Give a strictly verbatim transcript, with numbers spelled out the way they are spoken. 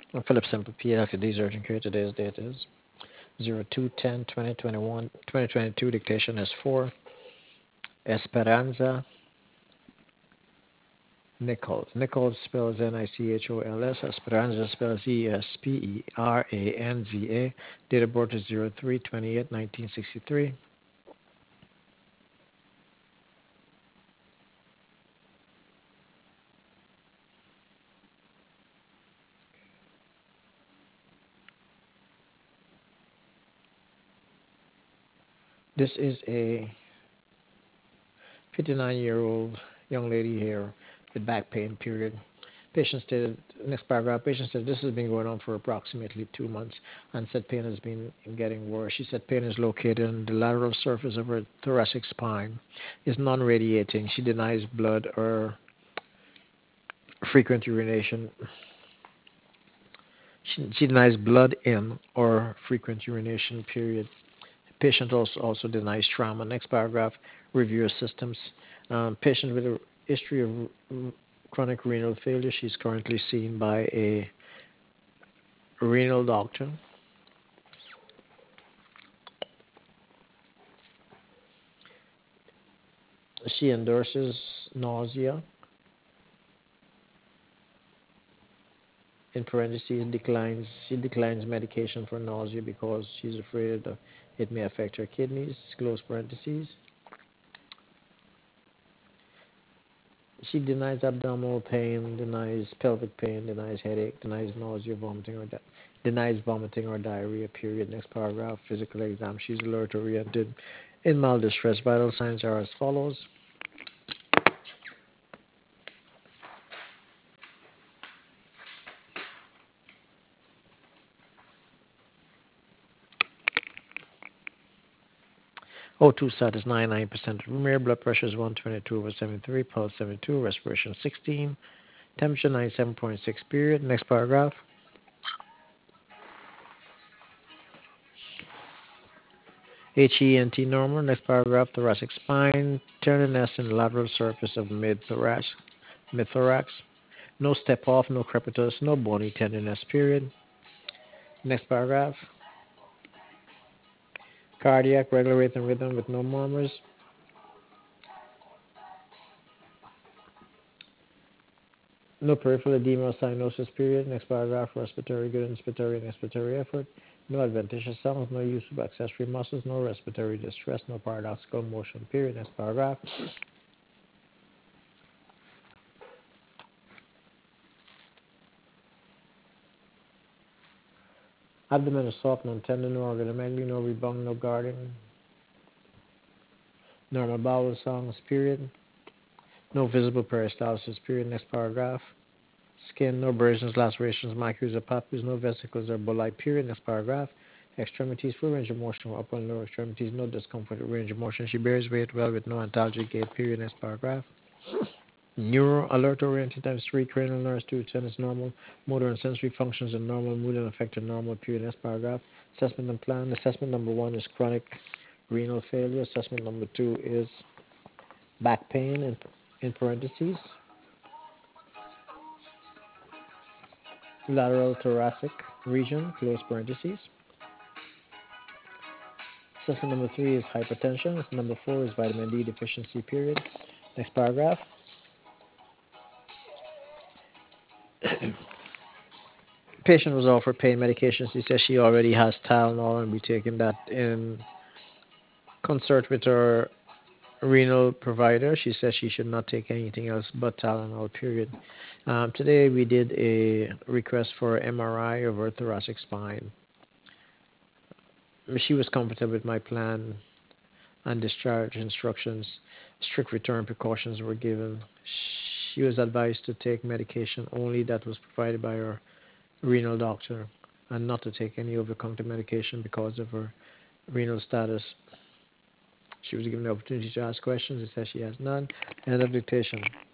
I'm Philip Simple P. L. Today's urgent care. Today's date is zero two ten twenty twenty-one. twenty twenty-two. Dictation is for Esperanza Nichols. Nichols spells N I C H O L S. Esperanza spells E S P E R A N Z A. Date of birth is zero three twenty-eight nineteen sixty-three. This is a fifty-nine year old young lady here with back pain, period. Patient stated, next paragraph, patient said this has been going on for approximately two months and said pain has been getting worse. She said pain is located in the lateral surface of her thoracic spine. Is non-radiating. She denies blood or frequent urination. She, she denies blood in or frequent urination, period. Patient also, also denies trauma. Next paragraph, review of systems. Um, patient with a history of chronic renal failure. She's currently seen by a renal doctor. She endorses nausea, in parentheses, declines she declines medication for nausea because she's afraid that it may affect her kidneys, close parentheses. She denies abdominal pain, denies pelvic pain, denies headache, denies nausea, vomiting, or di- denies vomiting or diarrhea, period. Next paragraph, physical exam. She's alert oriented. In mild distress, vital signs are as follows. O two status ninety-nine percent. Room air blood pressure is one twenty-two over seventy-three, pulse seventy-two, respiration sixteen, temperature ninety-seven point six, period. Next paragraph. H E N T normal. Next paragraph. Thoracic spine. Tenderness in the lateral surface of mid-thorax. Mid-thorax. No step off, no crepitus, no bony tenderness, period. Next paragraph. Cardiac, regular rate and rhythm with no murmurs. No peripheral edema or cyanosis, period. Next paragraph. Respiratory good, inspiratory and expiratory effort. No adventitious sounds, no use of accessory muscles, no respiratory distress, no paradoxical motion, period. Next paragraph. Abdomen is soft, non tender, no organomegaly, no rebound, no guarding. Normal bowel sounds, period. No visible peristalsis, period. Next paragraph. Skin, no abrasions, lacerations, macules, or papules, no vesicles or bulli, period. Next paragraph. Extremities, full range of motion, upper and lower extremities, no discomfort with range of motion. She bears weight well with no antalgic gait, period. Next paragraph. Neuro alert oriented times three, cranial nerves two, ten is normal. Motor and sensory functions are normal. Mood and affected normal, period. Next paragraph. Assessment and plan. Assessment number one is chronic renal failure. Assessment number two is back pain in, in parentheses. Lateral thoracic region, close parentheses. Assessment number three is hypertension. Number four is vitamin D deficiency, period. Next paragraph. Patient was offered pain medications. She says she already has Tylenol and be taking that in concert with her renal provider. She says she should not take anything else but Tylenol, period. Um, today we did a request for M R I of her thoracic spine. She was comfortable with my plan and discharge instructions. Strict return precautions were given. She was advised to take medication only that was provided by her renal doctor and not to take any over-the-counter medication because of her renal status. She was given the opportunity to ask questions. It says she has none. End of dictation.